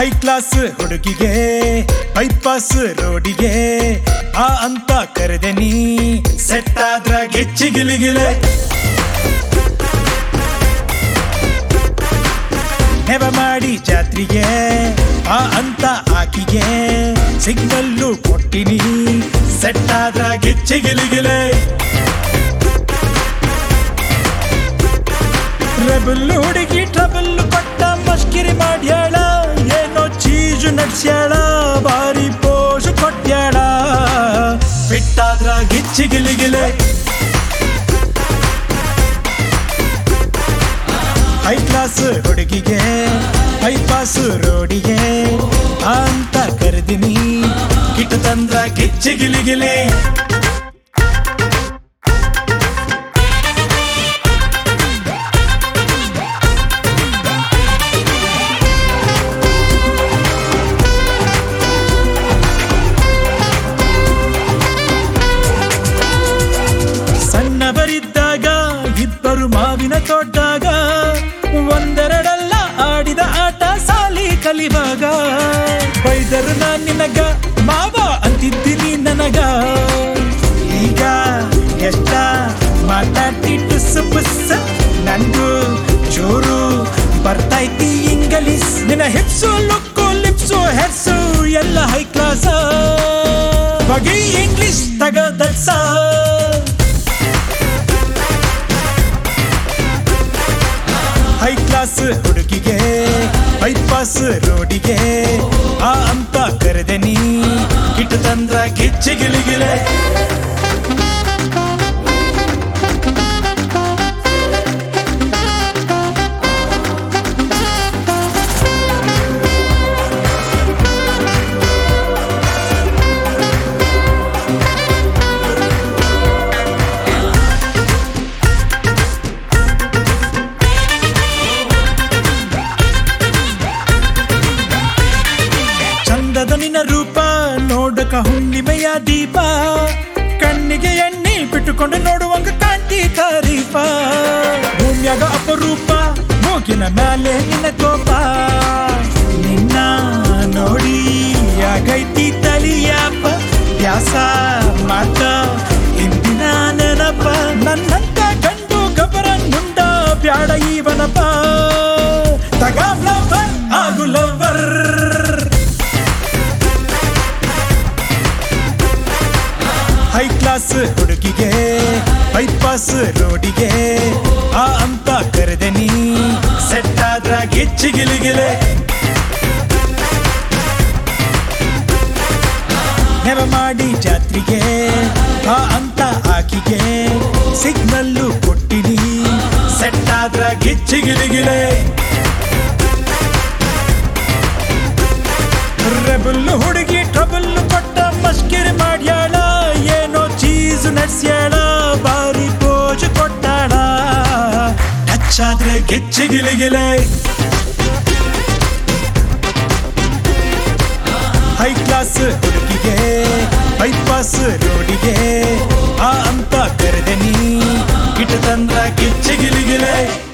high class ಹುಡುಗಿಗೆ bypass ರೋಡಿಗೆ ಆ ಅಂತ ಕರೆದೆ ನೀ ಸೆಟ್ ಆದ್ರ ಗಿಚ್ಚಿಗಿಲಿಗಿಲೆ ನೆವ ಮಾಡಿ ಜಾತ್ರೆಗೆ ಆ ಅಂತ ಆಕಿಗೆ ಸಿಗ್ನಲ್ಲು ಕೊಟ್ಟಿನಿ ಸೆಟ್ ಆದ್ರ ಗಿಚ್ಚಿಗಿಲಿಗಿಲೆ ರೆಬಲ್ ಹುಡುಗಿ ಟ್ರಬಲ್ ಪಟ್ಟ ಮಸ್ಕಿರಿ ಮಾಡ್ಯಾಳ ಏನೋ ಚೀಜು ನಡ್ಸ್ಯಾಳ ಬಾರಿ ಪೋಷು ಕೊಟ್ಯಾಳ ಬಿಟ್ಟಾದ್ರ ಗಿಚ್ಚಿಗಿಲಿಗಿಲೆ ಹೈ ಕ್ಲಾಸ್ ಹುಡುಗಿಗೆ ಬೈಪಾಸ್ ರೋಡಿಗೆ ಅಂತ ಕರೆದಿನಿ ಕಿಟ್ಟು ತಂದ್ರ ಗಿಚ್ಚಿಗಿಲಿಗಿಲೆ ಸಣ್ಣವರಿದ್ದಾಗ ಇಬ್ಬರು ಮಾವಿನ ತೋಟಾಗ ಒಂದೆರಡಲ್ಲ ಆಡಿದ ಆಟ ಸಾಲಿ ಕಲಿವಾಗ ಬೈದರು ನಾನ್ ನಿನಗ ಮಾವ ಅಂತಿದ್ದೀನಿ ನನಗ ಈಗ ಎಷ್ಟ ಮಾತಾಡಿ ಟುಸ್ಸು ಪುಸ್ಸ ನಂದು ಜೋರು ಬರ್ತೈತಿ ಇಂಗ್ಲೀಷ್ ನಿನ್ನ ಹಿಪ್ಸು ಲುಕ್ಕು ಲಿಪ್ಸು ಹೆರ್ಸು ಎಲ್ಲ ಹೈ ಕ್ಲಾಸ್ ಬಗೆ ಇಂಗ್ಲಿಷ್ ತಗದಲ್ಸ ಹೈ ಕ್ಲಾಸ್ ಹುಡುಗಿಗೆ ಬೈಪಾಸ್ ರೋಡಿಗೆ ಆ ಅಂತ ಕರೆದೆ ನೀ ಕಿಟ್ಟು ತಂದ್ರ ಗಿಚ್ಚಿಗಿಲಿಗಿಲೆ ನಿನ್ನ ರೂಪ ನೋಡಕ ಹುಣ್ಣಿಮೆಯ ದೀಪ ಕಣ್ಣಿಗೆ ಎಣ್ಣೆ ಬಿಟ್ಟುಕೊಂಡು ನೋಡುವಂಗ ಕಾಂತಿ ತಾರೀಪ ಭೂಮ್ಯಾಗ ಅಪರೂಪ ಮೂಗಿನ ಮ್ಯಾಲೆ ನಿನ್ನ ಕೋಪ ನಿನ್ನ ನೋಡಿ ಆಗೈತಿ ತಲಿಯಾಪ ವ್ಯಾಸ ಮಾತ ಇಂದಿನ ನೆನಪ ನನ್ನಂತ ಗಂಡು ಗಬರ ಮುಂಡ ಬ್ಯಾಡ ಇವನಪ್ಪ ತಗ ಫ್ಲವರ್ ಆಗು ಲವರ್ ಹೈ ಕ್ಲಾಸ್ ಹುಡುಗಿಗೆ ಬೈಪಾಸ್ ರೋಡಿಗೆ ಆ ಅಂತ ಕರೆದೆ ನೀ ಸೆಟ್ ಆದ್ರ ಗಿಚ್ಚಿಗಿಲಿಗಿಲೆ ನೆವ ಮಾಡಿ ಜಾತ್ರೆಗೆ ಆ ಅಂತ ಆಕಿಗೆ ಸಿಗ್ನಲ್ಲು ಕೊಟ್ಟಿನಿ ಸೆಟ್ ಆದ್ರ ಗಿಚ್ಚಿಗಿಲಿಗಿಲೆ ರೆಬಲ್ ಹುಡುಗಿ ಟ್ರಬಲ್ ಪಟ್ಟ ಮಸ್ಕಿರಿ ಮಾಡ್ಯಾಳ ಏನೋ ಚೀಸು ನಡ್ಸ್ಯಾಳ ಬಾರಿ ಪೋಜು ಕೊಟ್ಟಾಳ ಟಚ್ ಆದ್ರೆ ಗಿಚ್ಚಿಗಿಲಿಗಿಲೆ ಹೈ ಕ್ಲಾಸ್ ಹುಡುಗಿಗೆ ಬೈಪಾಸ್ ರೋಡಿಗೆ ಆ ಅಂತ ಕರೆದೆ ನೀ ಕಿಟ್ಟು ತಂದ್ರ ಗಿಚ್ಚಿಗಿಲಿಗಿಲೆ